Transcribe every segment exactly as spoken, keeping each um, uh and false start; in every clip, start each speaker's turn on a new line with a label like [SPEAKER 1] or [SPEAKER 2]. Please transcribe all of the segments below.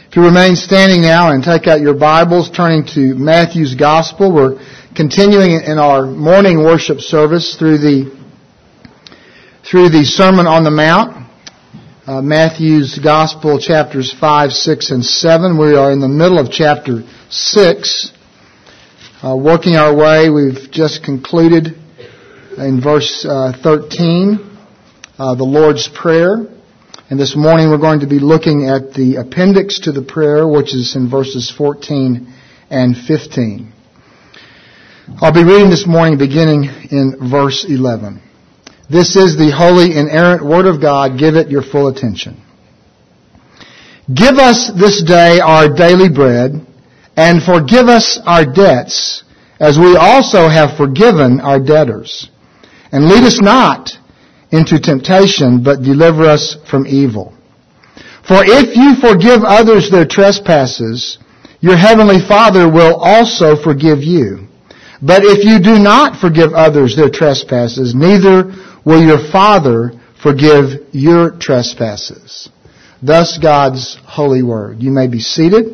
[SPEAKER 1] If you remain standing now and take out your Bibles, turning to Matthew's Gospel, we're continuing in our morning worship service through the through the Sermon on the Mount, uh, Matthew's Gospel, chapters five, six, and seven. We are in the middle of chapter six, uh, working our way. We've just concluded in verse uh, thirteen, uh, the Lord's Prayer. And this morning we're going to be looking at the appendix to the prayer, which is in verses fourteen and fifteen. I'll be reading this morning beginning in verse eleven. This is the holy, inerrant Word of God. Give it your full attention. Give us this day our daily bread, and forgive us our debts, as we also have forgiven our debtors. And lead us not into temptation, but deliver us from evil. For if you forgive others their trespasses, your heavenly Father will also forgive you. But if you do not forgive others their trespasses, neither will your Father forgive your trespasses. Thus God's holy word. You may be seated.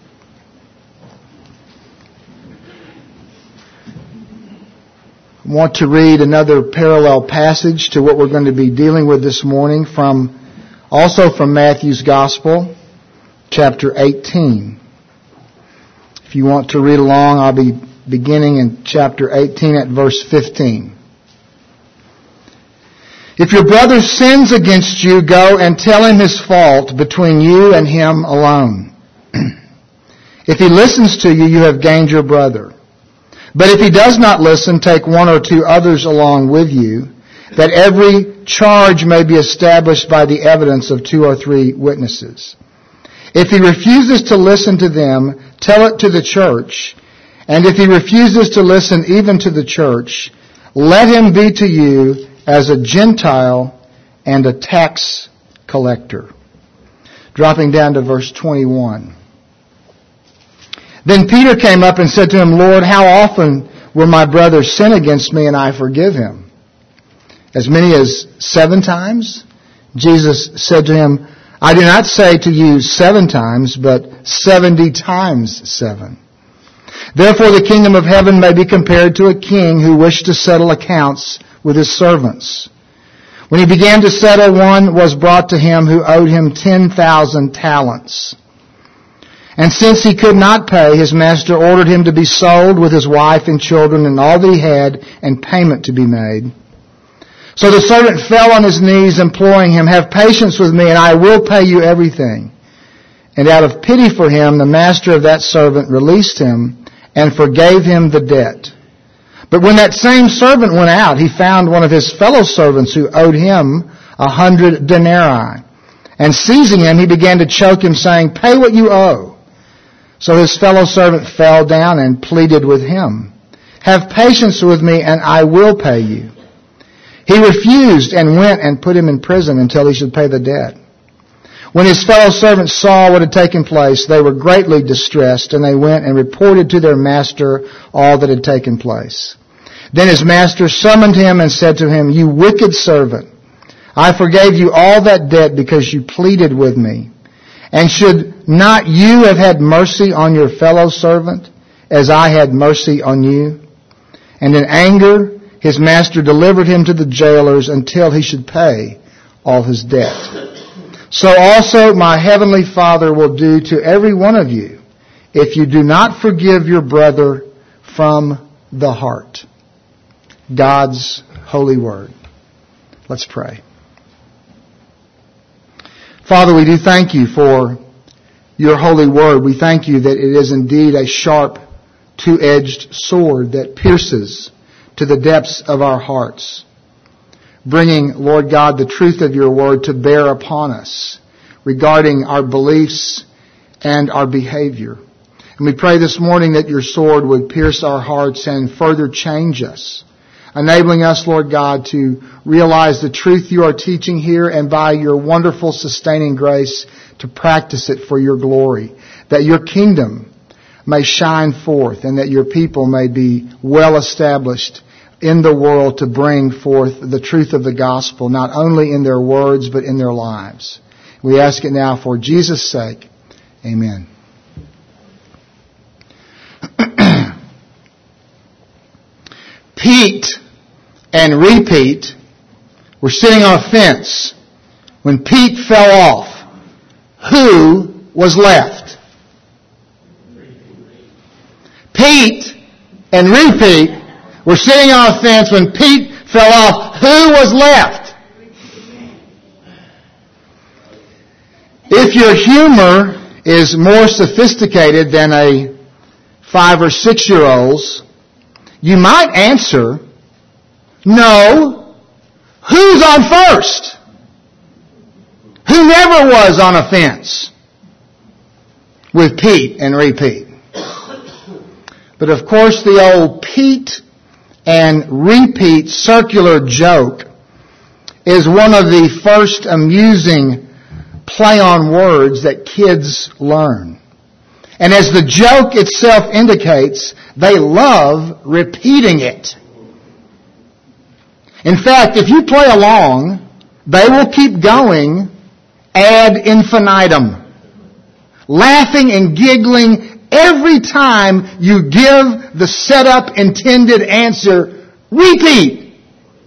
[SPEAKER 1] I want to read another parallel passage to what we're going to be dealing with this morning from, also from Matthew's Gospel, chapter eighteen. If you want to read along, I'll be beginning in chapter eighteen at verse fifteen. If your brother sins against you, go and tell him his fault between you and him alone. If he listens to you, you have gained your brother. But if he does not listen, take one or two others along with you, that every charge may be established by the evidence of two or three witnesses. If he refuses to listen to them, tell it to the church. And if he refuses to listen even to the church, let him be to you as a Gentile and a tax collector. Dropping down to verse twenty-one. Then Peter came up and said to him, Lord, how often will my brother sin against me and I forgive him? As many as seven times? Jesus said to him, I do not say to you seven times, but seventy times seven. Therefore the kingdom of heaven may be compared to a king who wished to settle accounts with his servants. When he began to settle, one was brought to him who owed him ten thousand talents. And since he could not pay, his master ordered him to be sold with his wife and children and all that he had, and payment to be made. So the servant fell on his knees, imploring him, have patience with me, and I will pay you everything. And out of pity for him, the master of that servant released him and forgave him the debt. But when that same servant went out, he found one of his fellow servants who owed him a hundred denarii. And seizing him, he began to choke him, saying, pay what you owe. So his fellow servant fell down and pleaded with him, have patience with me and I will pay you. He refused and went and put him in prison until he should pay the debt. When his fellow servants saw what had taken place, they were greatly distressed, and they went and reported to their master all that had taken place. Then his master summoned him and said to him, you wicked servant, I forgave you all that debt because you pleaded with me. And should not you have had mercy on your fellow servant, as I had mercy on you? And in anger, his master delivered him to the jailers until he should pay all his debt. So also my heavenly Father will do to every one of you, if you do not forgive your brother from the heart. God's holy word. Let's pray. Father, we do thank you for your holy word. We thank you that it is indeed a sharp, two-edged sword that pierces to the depths of our hearts, bringing, Lord God, the truth of your word to bear upon us regarding our beliefs and our behavior. And we pray this morning that your sword would pierce our hearts and further change us, enabling us, Lord God, to realize the truth you are teaching here, and by your wonderful sustaining grace to practice it for your glory, that your kingdom may shine forth and that your people may be well established in the world to bring forth the truth of the gospel, not only in their words but in their lives. We ask it now for Jesus' sake. Amen. Pete and Repeat were sitting on a fence when Pete fell off. Who was left? Pete and Repeat were sitting on a fence when Pete fell off. Who was left? If your humor is more sophisticated than a five or six year old's, you might answer, no. Who's on first? Who never was on a fence with Pete and Repeat? But of course the old Pete and Repeat circular joke is one of the first amusing play on words that kids learn. And as the joke itself indicates, they love repeating it. In fact, if you play along, they will keep going ad infinitum, laughing and giggling every time you give the set-up intended answer, repeat.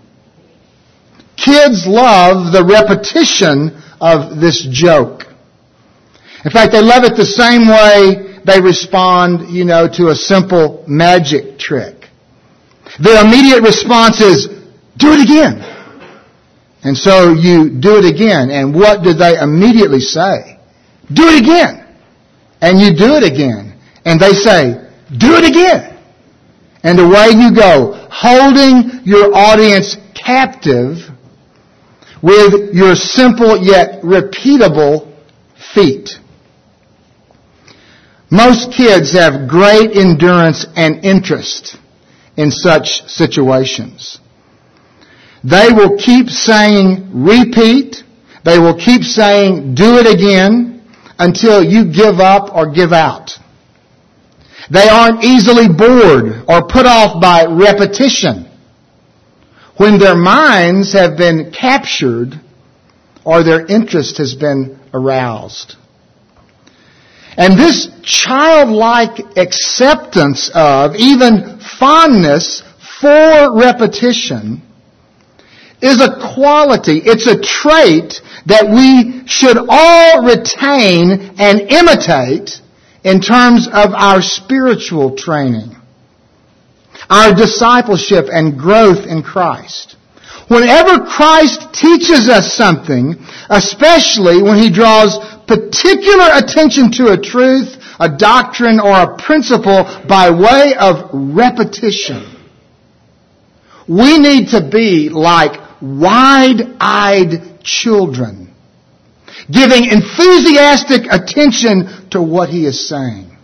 [SPEAKER 1] Kids love the repetition of this joke. In fact, they love it the same way they respond, you know, to a simple magic trick. Their immediate response is, do it again. And so you do it again. And what do they immediately say? Do it again. And you do it again. And they say, do it again. And away you go, holding your audience captive with your simple yet repeatable feat. Most kids have great endurance and interest in such situations. They will keep saying repeat. They will keep saying do it again until you give up or give out. They aren't easily bored or put off by repetition when their minds have been captured or their interest has been aroused. And this childlike acceptance of, even fondness for repetition is a quality, it's a trait that we should all retain and imitate in terms of our spiritual training, our discipleship and growth in Christ. Whenever Christ teaches us something, especially when He draws particular attention to a truth, a doctrine, or a principle by way of repetition, we need to be like wide-eyed children, giving enthusiastic attention to what He is saying.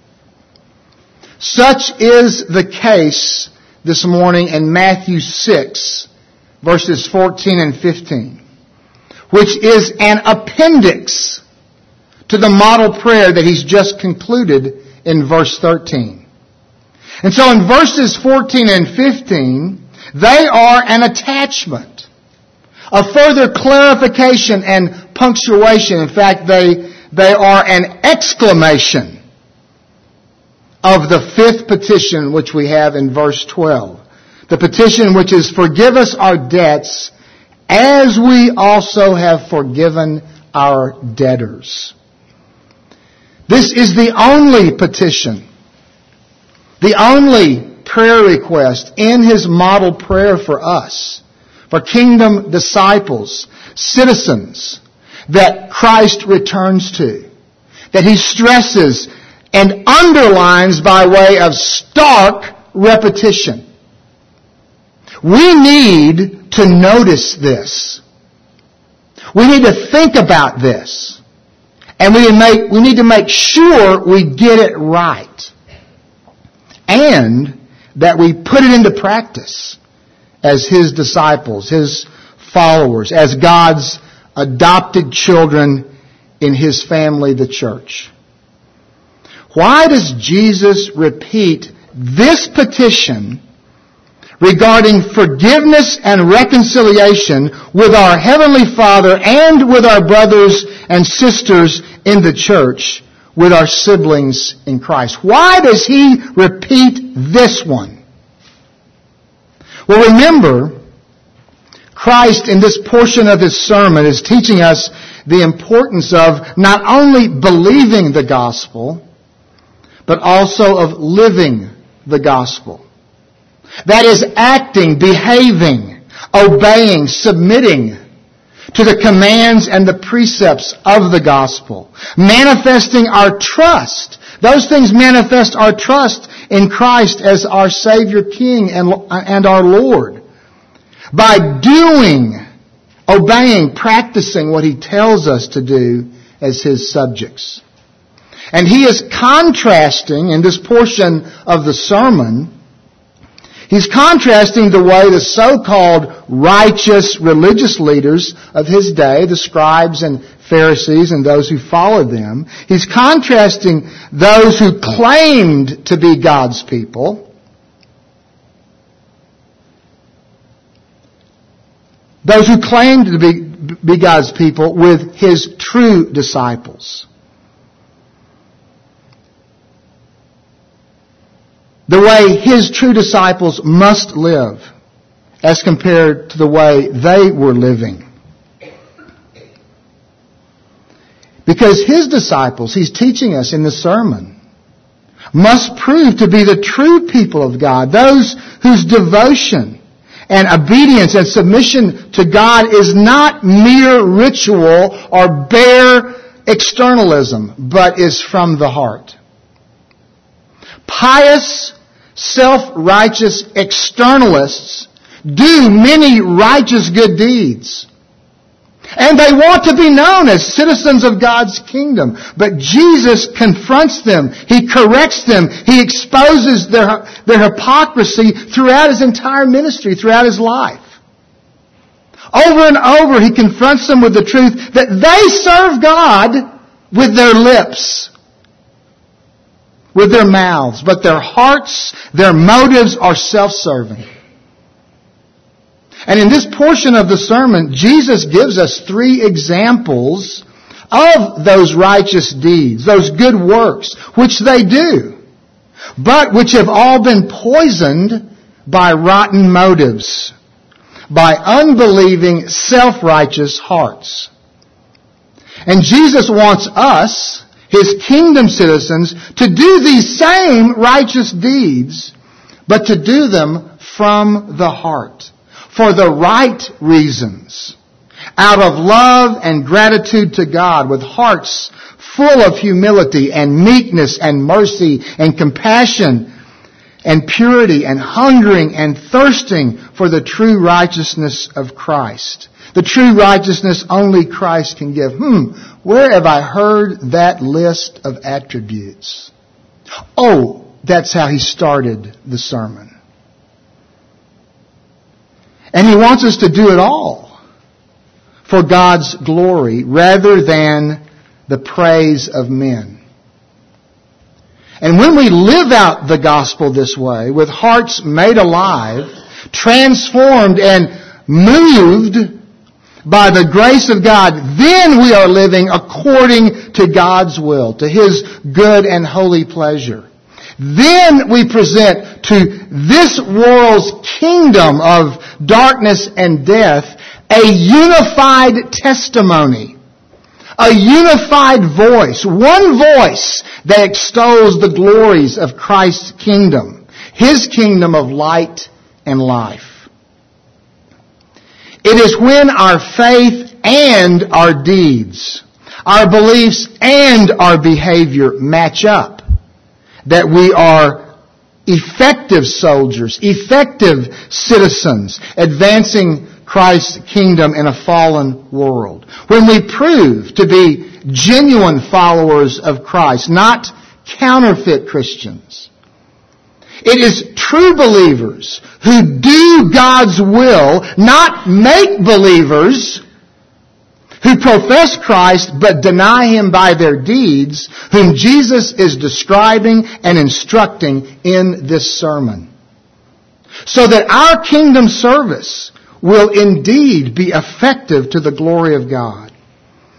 [SPEAKER 1] Such is the case this morning in Matthew six, verses fourteen and fifteen, which is an appendix to the model prayer that He's just concluded in verse thirteen. And so in verses fourteen and fifteen, they are an attachment, a further clarification and punctuation. In fact, they, they are an exclamation of the fifth petition which we have in verse twelve. The petition which is, forgive us our debts as we also have forgiven our debtors. This is the only petition, the only prayer request in His model prayer for us, for kingdom disciples, citizens, that Christ returns to, that He stresses and underlines by way of stark repetition. We need to notice this. We need to think about this. And we need to make, we need to make sure we get it right. And that we put it into practice as His disciples, His followers, as God's adopted children in His family, the church. Why does Jesus repeat this petition regarding forgiveness and reconciliation with our Heavenly Father and with our brothers and sisters in the church with our siblings in Christ. Why does he repeat this one? Well, remember, Christ in this portion of his sermon is teaching us the importance of not only believing the gospel, but also of living the gospel. That is acting, behaving, obeying, submitting to the commands and the precepts of the gospel. Manifesting our trust. Those things manifest our trust in Christ as our Savior, King, and, and our Lord. By doing, obeying, practicing what he tells us to do as his subjects. And he is contrasting in this portion of the sermon, he's contrasting the way the so-called righteous religious leaders of his day, the scribes and Pharisees and those who followed them, he's contrasting those who claimed to be God's people, those who claimed to be, be God's people with his true disciples. The way his true disciples must live as compared to the way they were living. Because his disciples, he's teaching us in the sermon, must prove to be the true people of God, those whose devotion and obedience and submission to God is not mere ritual or bare externalism, but is from the heart. Pious, self-righteous externalists do many righteous good deeds. And they want to be known as citizens of God's kingdom. But Jesus confronts them. He corrects them. He exposes their, their hypocrisy throughout his entire ministry, throughout his life. Over and over, he confronts them with the truth that they serve God with their lips, with their mouths, but their hearts, their motives are self-serving. And in this portion of the sermon, Jesus gives us three examples of those righteous deeds, those good works, which they do, but which have all been poisoned by rotten motives, by unbelieving, self-righteous hearts. And Jesus wants us, his kingdom citizens, to do these same righteous deeds, but to do them from the heart, for the right reasons, out of love and gratitude to God, with hearts full of humility and meekness and mercy and compassion and purity and hungering and thirsting for the true righteousness of Christ. The true righteousness only Christ can give. Hmm, where have I heard that list of attributes? Oh, that's how he started the sermon. And he wants us to do it all for God's glory rather than the praise of men. And when we live out the gospel this way, with hearts made alive, transformed and moved by the grace of God, then we are living according to God's will, to his good and holy pleasure. Then we present to this world's kingdom of darkness and death a unified testimony, a unified voice, one voice that extols the glories of Christ's kingdom, his kingdom of light and life. It is when our faith and our deeds, our beliefs and our behavior match up that we are effective soldiers, effective citizens, advancing Christ's kingdom in a fallen world. When we prove to be genuine followers of Christ, not counterfeit Christians. It is true believers who do God's will, not make-believers who profess Christ but deny him by their deeds, whom Jesus is describing and instructing in this sermon. So that our kingdom service will indeed be effective to the glory of God.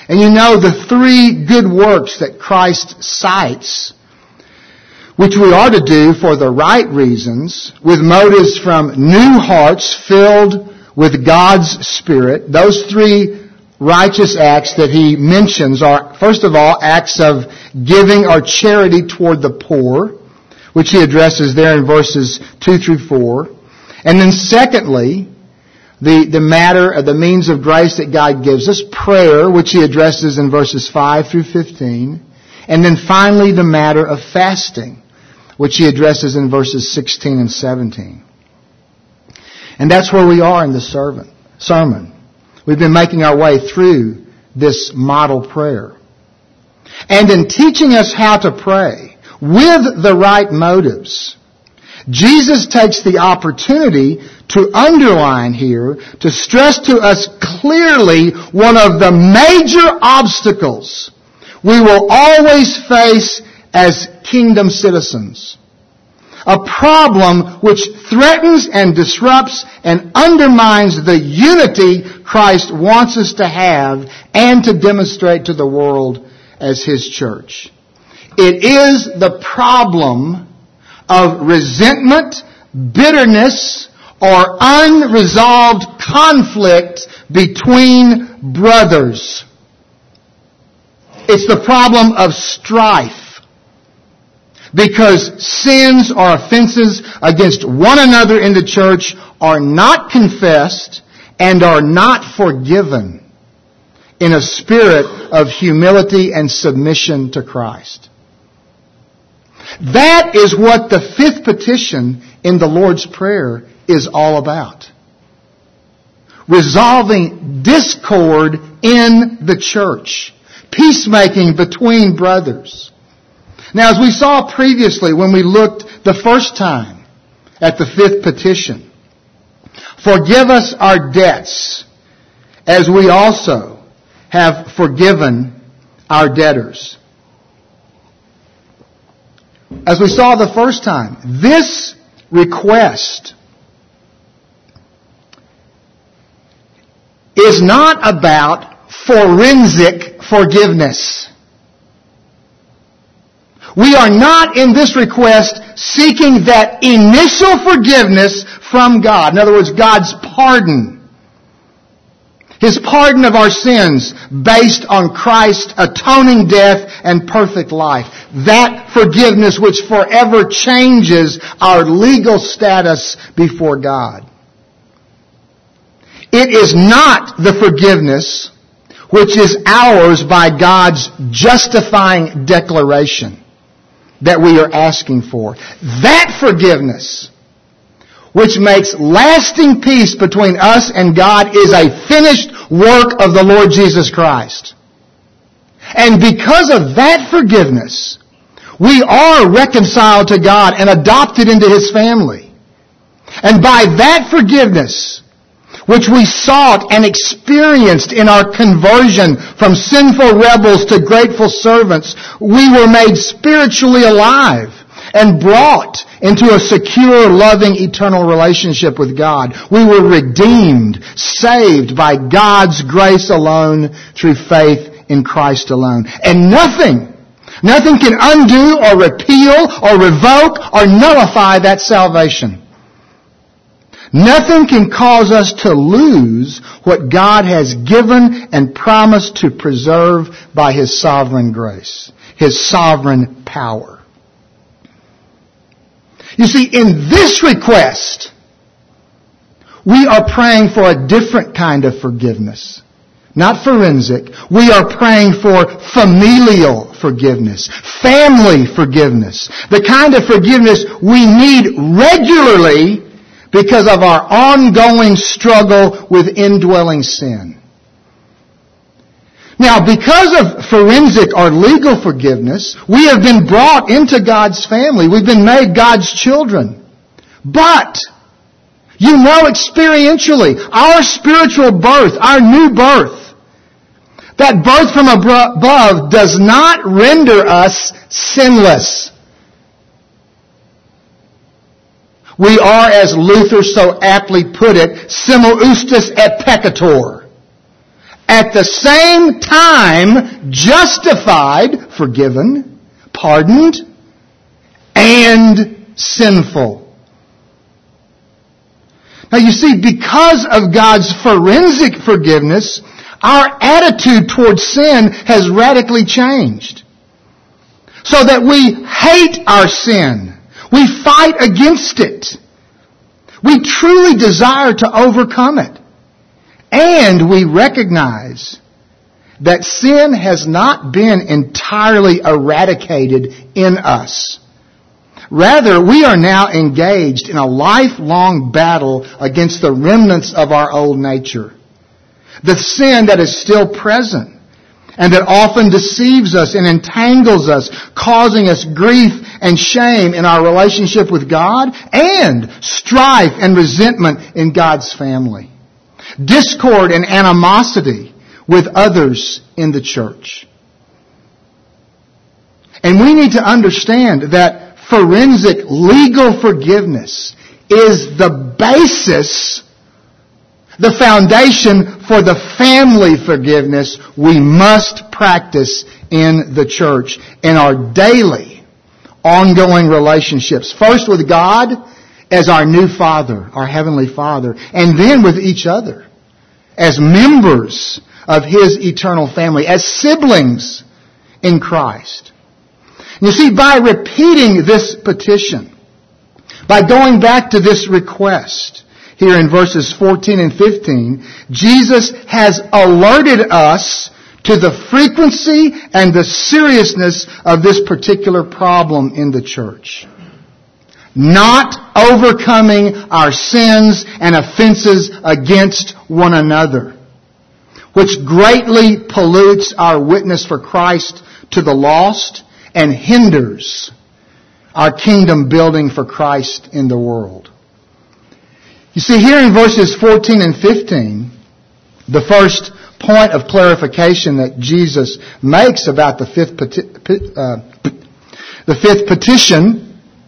[SPEAKER 1] And you know the three good works that Christ cites, which we are to do for the right reasons, with motives from new hearts filled with God's Spirit. Those three righteous acts that he mentions are, first of all, acts of giving or charity toward the poor, which he addresses there in verses two through four. And then secondly, the, the matter of the means of grace that God gives us, prayer, which he addresses in verses five through fifteen. And then finally, the matter of fasting, which he addresses in verses sixteen and seventeen. And that's where we are in the sermon. We've been making our way through this model prayer. And in teaching us how to pray with the right motives, Jesus takes the opportunity to underline here, to stress to us clearly one of the major obstacles we will always face as kingdom citizens. A problem which threatens and disrupts and undermines the unity Christ wants us to have and to demonstrate to the world as His church. It is the problem of resentment, bitterness, or unresolved conflict between brothers. It's the problem of strife. Because sins or offenses against one another in the church are not confessed and are not forgiven in a spirit of humility and submission to Christ. That is what the fifth petition in the Lord's Prayer is all about. Resolving discord in the church. Peacemaking between brothers. Now, as we saw previously when we looked the first time at the fifth petition, forgive us our debts as we also have forgiven our debtors. As we saw the first time, this request is not about forensic forgiveness. We are not in this request seeking that initial forgiveness from God. In other words, God's pardon. His pardon of our sins based on Christ's atoning death and perfect life. That forgiveness which forever changes our legal status before God. It is not the forgiveness which is ours by God's justifying declaration that we are asking for. That forgiveness, which makes lasting peace between us and God, is a finished work of the Lord Jesus Christ. And because of that forgiveness, we are reconciled to God and adopted into His family. And by that forgiveness, which we sought and experienced in our conversion from sinful rebels to grateful servants, we were made spiritually alive and brought into a secure, loving, eternal relationship with God. We were redeemed, saved by God's grace alone through faith in Christ alone. And nothing, nothing can undo or repeal or revoke or nullify that salvation. Nothing can cause us to lose what God has given and promised to preserve by His sovereign grace, His sovereign power. You see, in this request, we are praying for a different kind of forgiveness. Not forensic. We are praying for familial forgiveness, family forgiveness, the kind of forgiveness we need regularly because of our ongoing struggle with indwelling sin. Now, because of forensic or legal forgiveness, we have been brought into God's family. We've been made God's children. But, you know experientially, our spiritual birth, our new birth, that birth from above does not render us sinless. We are, as Luther so aptly put it, simul ustus et peccator. at the same time justified, forgiven, pardoned, and sinful. Now you see, because of God's forensic forgiveness, our attitude towards sin has radically changed. So that we hate our sin. We fight against it. We truly desire to overcome it. And we recognize that sin has not been entirely eradicated in us. Rather, we are now engaged in a lifelong battle against the remnants of our old nature. The sin that is still present and that often deceives us and entangles us, causing us grief and shame in our relationship with God and strife and resentment in God's family. Discord and animosity with others in the church. And we need to understand that forensic legal forgiveness is the basis, the foundation for the family forgiveness we must practice in the church in our daily, ongoing relationships. First with God as our new Father, our Heavenly Father, and then with each other as members of His eternal family, as siblings in Christ. You see, by repeating this petition, by going back to this request, here in verses fourteen and fifteen, Jesus has alerted us to the frequency and the seriousness of this particular problem in the church. Not overcoming our sins and offenses against one another, which greatly pollutes our witness for Christ to the lost and hinders our kingdom building for Christ in the world. You see, here in verses fourteen and fifteen, the first point of clarification that Jesus makes about the fifth, peti- uh, the fifth petition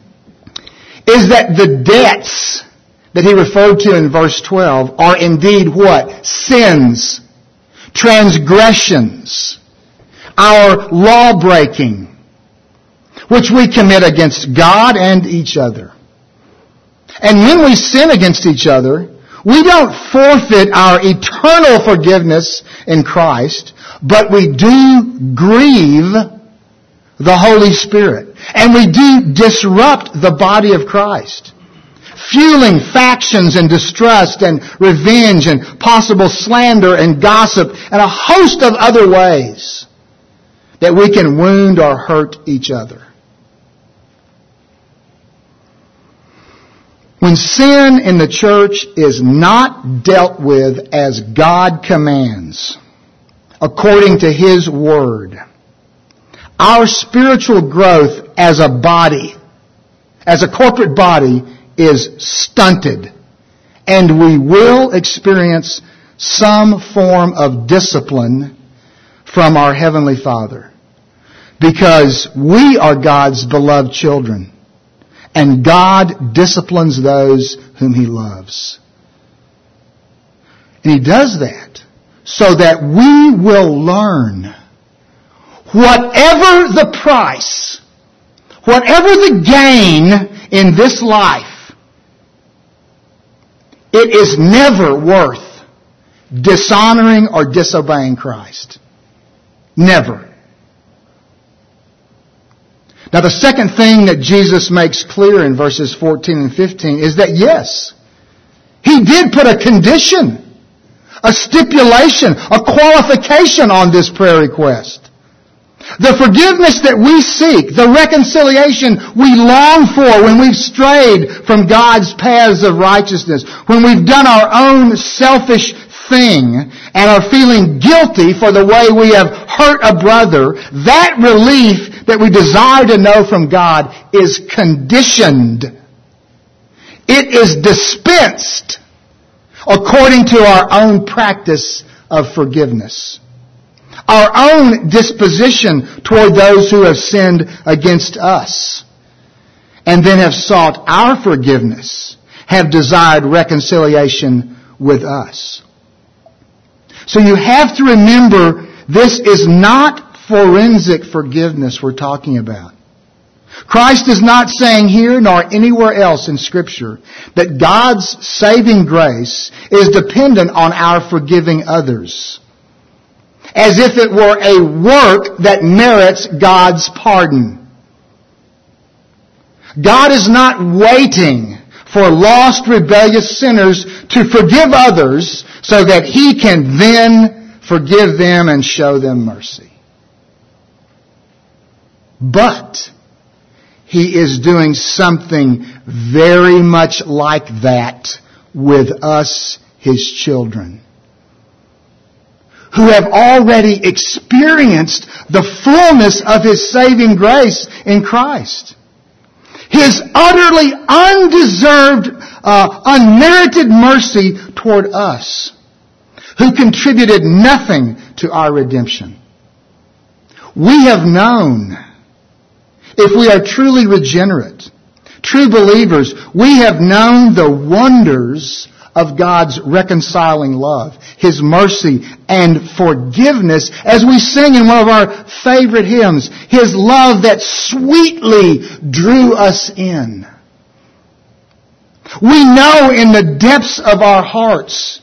[SPEAKER 1] is that the debts that he referred to in verse twelve are indeed what? Sins, transgressions, our law-breaking, which we commit against God and each other. And when we sin against each other, we don't forfeit our eternal forgiveness in Christ, but we do grieve the Holy Spirit. And we do disrupt the body of Christ, fueling factions and distrust and revenge and possible slander and gossip and a host of other ways that we can wound or hurt each other. When sin in the church is not dealt with as God commands, according to His Word, our spiritual growth as a body, as a corporate body, is stunted. And we will experience some form of discipline from our Heavenly Father. Because we are God's beloved children. And God disciplines those whom He loves. And He does that so that we will learn, whatever the price, whatever the gain in this life, it is never worth dishonoring or disobeying Christ. Never. Now the second thing that Jesus makes clear in verses fourteen and fifteen is that yes, He did put a condition, a stipulation, a qualification on this prayer request. The forgiveness that we seek, the reconciliation we long for when we've strayed from God's paths of righteousness, when we've done our own selfish thing and are feeling guilty for the way we have hurt a brother, that relief that we desire to know from God is conditioned. It is dispensed according to our own practice of forgiveness. Our own disposition toward those who have sinned against us and then have sought our forgiveness, have desired reconciliation with us. So you have to remember, this is not forensic forgiveness we're talking about. Christ is not saying here nor anywhere else in Scripture that God's saving grace is dependent on our forgiving others, as if it were a work that merits God's pardon. God is not waiting for lost, rebellious sinners to forgive others so that He can then forgive them and show them mercy. But He is doing something very much like that with us, His children, who have already experienced the fullness of His saving grace in Christ. His utterly undeserved, uh, unmerited mercy toward us, who contributed nothing to our redemption. We have known, if we are truly regenerate, true believers, we have known the wonders of God's reconciling love, His mercy and forgiveness, as we sing in one of our favorite hymns, His love that sweetly drew us in. We know in the depths of our hearts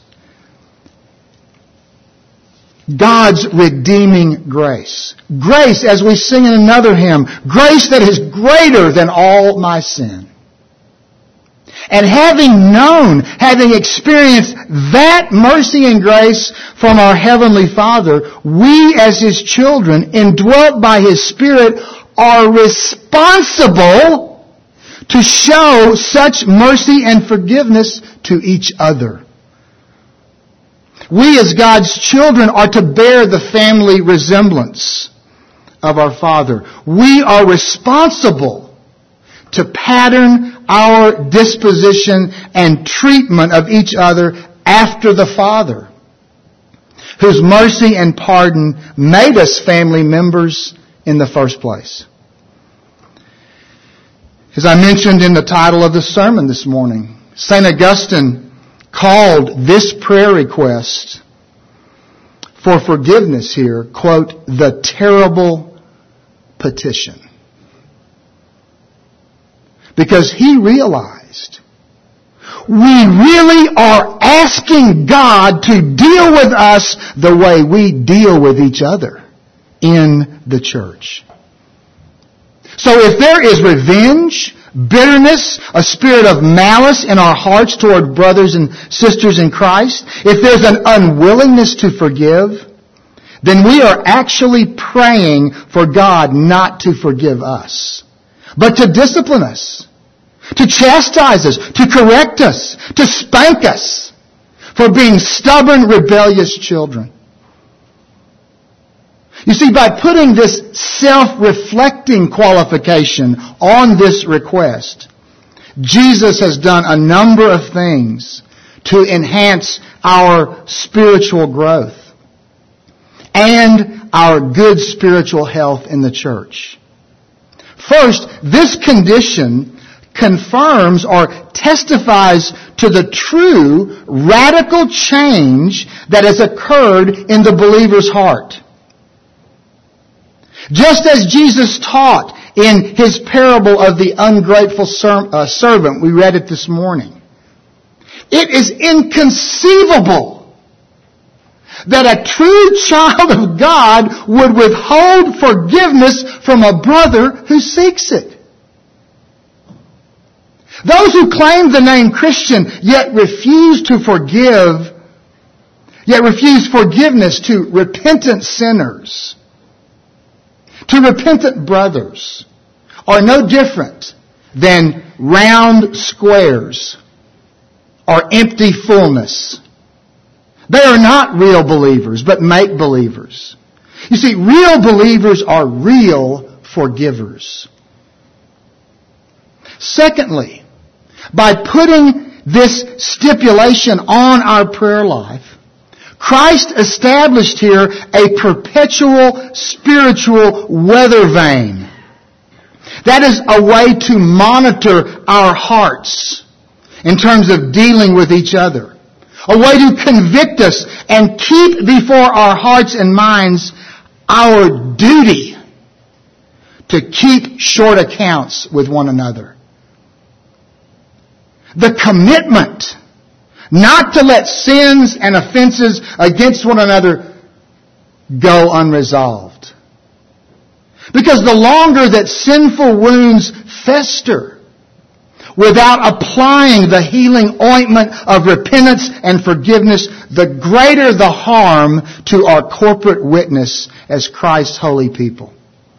[SPEAKER 1] God's redeeming grace. Grace, as we sing in another hymn, grace that is greater than all my sin. And having known, having experienced that mercy and grace from our Heavenly Father, we as His children, indwelt by His Spirit, are responsible to show such mercy and forgiveness to each other. We as God's children are to bear the family resemblance of our Father. We are responsible to pattern our disposition and treatment of each other after the Father, whose mercy and pardon made us family members in the first place. As I mentioned in the title of the sermon this morning, Saint Augustine called this prayer request for forgiveness here, quote, the terrible petition. Because he realized we really are asking God to deal with us the way we deal with each other in the church. So if there is revenge, bitterness, a spirit of malice in our hearts toward brothers and sisters in Christ, if there's an unwillingness to forgive, then we are actually praying for God not to forgive us, but to discipline us, to chastise us, to correct us, to spank us for being stubborn, rebellious children. You see, by putting this self-reflecting qualification on this request, Jesus has done a number of things to enhance our spiritual growth and our good spiritual health in the church. First, this condition confirms or testifies to the true radical change that has occurred in the believer's heart. Just as Jesus taught in His parable of the ungrateful servant, we read it this morning, it is inconceivable that a true child of God would withhold forgiveness from a brother who seeks it. Those who claim the name Christian yet refuse to forgive, yet refuse forgiveness to repentant sinners, to repentant brothers, are no different than round squares or empty fullness. They are not real believers, but make believers. You see, real believers are real forgivers. Secondly, by putting this stipulation on our prayer life, Christ established here a perpetual spiritual weather vane. That is a way to monitor our hearts in terms of dealing with each other. A way to convict us and keep before our hearts and minds our duty to keep short accounts with one another. The commitment not to let sins and offenses against one another go unresolved. Because the longer that sinful wounds fester without applying the healing ointment of repentance and forgiveness, the greater the harm to our corporate witness as Christ's holy people.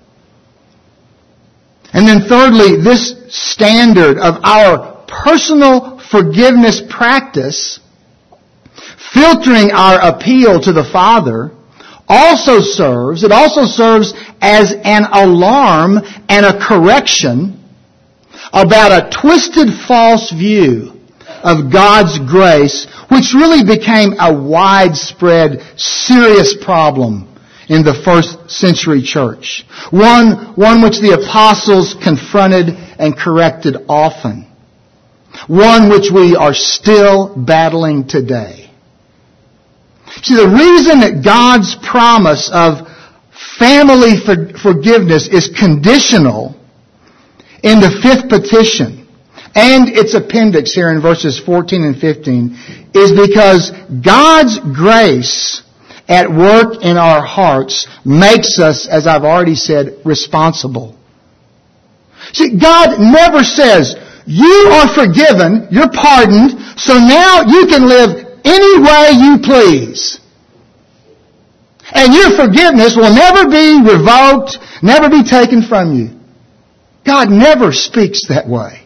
[SPEAKER 1] And then thirdly, this standard of our personal forgiveness practice, filtering our appeal to the Father, also serves, it also serves as an alarm and a correction about a twisted false view of God's grace, which really became a widespread, serious problem in the first century church. One, one which the apostles confronted and corrected often. One which we are still battling today. See, the reason that God's promise of family for, forgiveness is conditional in the fifth petition and its appendix here in verses fourteen and fifteen is because God's grace at work in our hearts makes us, as I've already said, responsible. See, God never says, you are forgiven, you're pardoned, so now you can live any way you please. And your forgiveness will never be revoked, never be taken from you. God never speaks that way.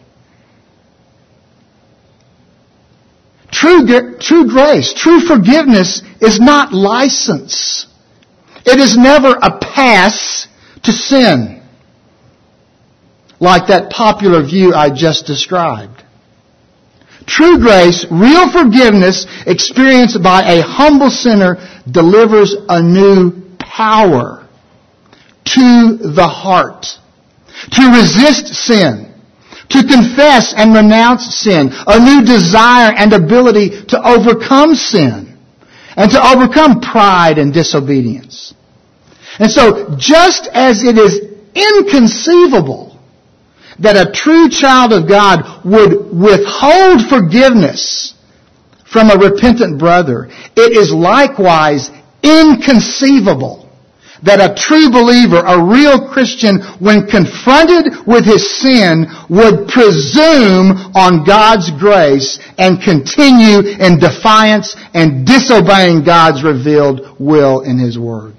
[SPEAKER 1] True, true grace, true forgiveness is not license. It is never a pass to sin, like that popular view I just described. True grace, real forgiveness experienced by a humble sinner delivers a new power to the heart to resist sin, to confess and renounce sin, a new desire and ability to overcome sin, and to overcome pride and disobedience. And so, just as it is inconceivable that a true child of God would withhold forgiveness from a repentant brother, it is likewise inconceivable that a true believer, a real Christian, when confronted with his sin, would presume on God's grace and continue in defiance and disobeying God's revealed will in His Word.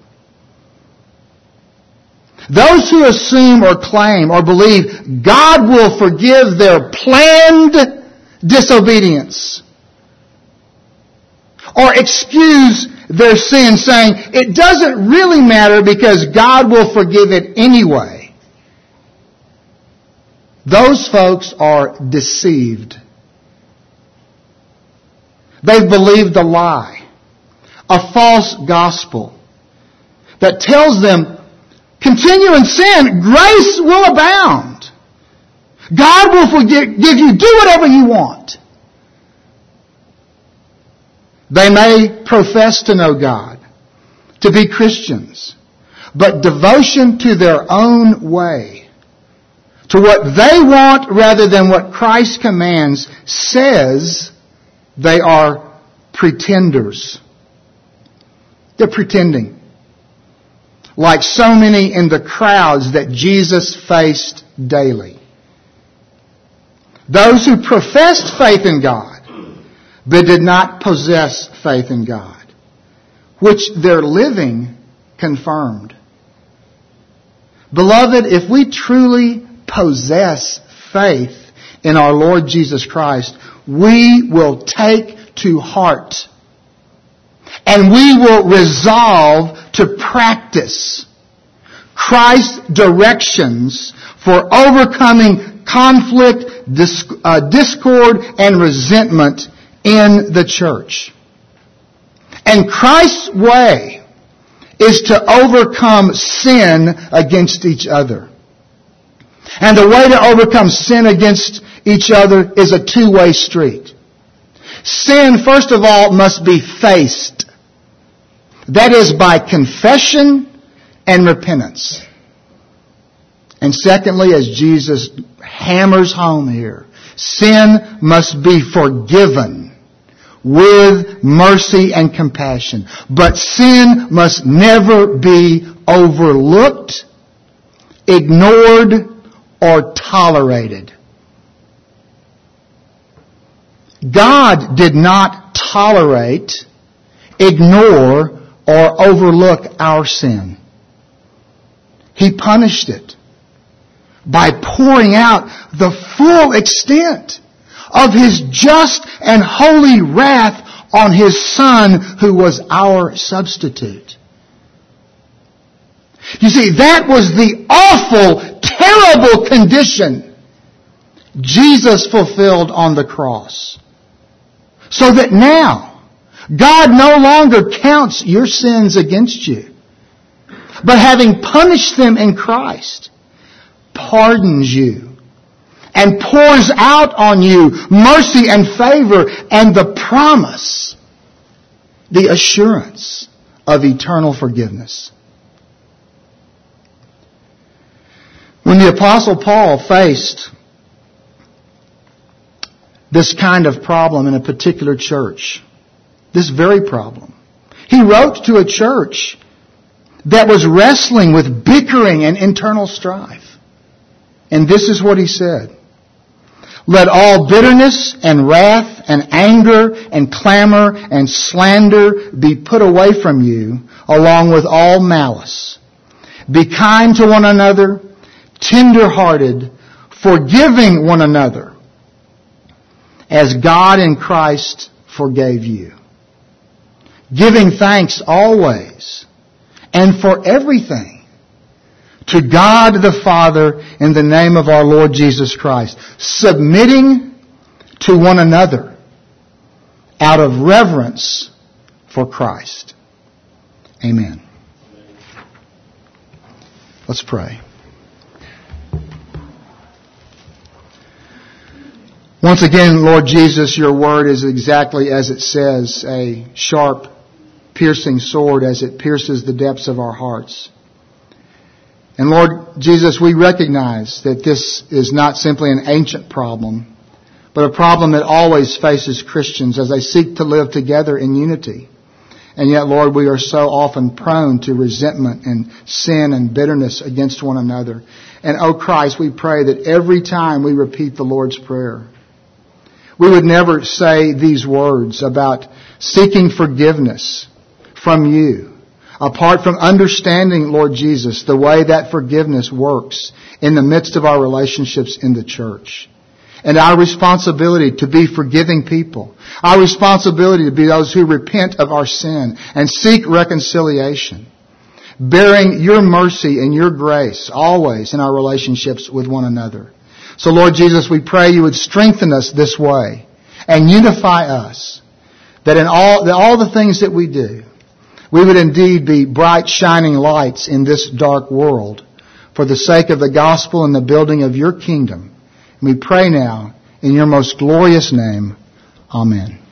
[SPEAKER 1] Those who assume or claim or believe God will forgive their planned disobedience or excuse their sin, saying it doesn't really matter because God will forgive it anyway, those folks are deceived. They've believed a lie, a false gospel that tells them, continue in sin, grace will abound. God will forgive give you, do whatever you want. They may profess to know God, to be Christians, but devotion to their own way, to what they want rather than what Christ commands, says they are pretenders. They're pretending. Like so many in the crowds that Jesus faced daily. Those who professed faith in God, but did not possess faith in God, which their living confirmed. Beloved, if we truly possess faith in our Lord Jesus Christ, we will take to heart and we will resolve to practice Christ's directions for overcoming conflict, discord, and resentment in the church. And Christ's way is to overcome sin against each other. And the way to overcome sin against each other is a two-way street. Sin, first of all, must be faced. That is by confession and repentance. And secondly, as Jesus hammers home here, sin must be forgiven with mercy and compassion. But sin must never be overlooked, ignored, or tolerated. God did not tolerate, ignore, or overlook our sin. He punished it by pouring out the full extent of His just and holy wrath on His Son, who was our substitute. You see, that was the awful, terrible condition Jesus fulfilled on the cross. So that now, God no longer counts your sins against you, but having punished them in Christ, pardons you and pours out on you mercy and favor and the promise, the assurance of eternal forgiveness. When the Apostle Paul faced this kind of problem in a particular church, this very problem, he wrote to a church that was wrestling with bickering and internal strife. And this is what he said. Let all bitterness and wrath and anger and clamor and slander be put away from you, along with all malice. Be kind to one another, tender-hearted, forgiving one another, as God in Christ forgave you. Giving thanks always and for everything to God the Father in the name of our Lord Jesus Christ, submitting to one another out of reverence for Christ. Amen. Let's pray. Once again, Lord Jesus, your word is exactly as it says, a sharp, piercing sword as it pierces the depths of our hearts. And Lord Jesus, we recognize that this is not simply an ancient problem, but a problem that always faces Christians as they seek to live together in unity. And yet, Lord, we are so often prone to resentment and sin and bitterness against one another. And, oh Christ, we pray that every time we repeat the Lord's Prayer, we would never say these words about seeking forgiveness from you, apart from understanding, Lord Jesus, the way that forgiveness works in the midst of our relationships in the church. And our responsibility to be forgiving people. Our responsibility to be those who repent of our sin and seek reconciliation. Bearing your mercy and your grace always in our relationships with one another. So Lord Jesus, we pray you would strengthen us this way and unify us. That in all, that all the things that we do, we would indeed be bright, shining lights in this dark world for the sake of the gospel and the building of your kingdom. And we pray now in your most glorious name. Amen.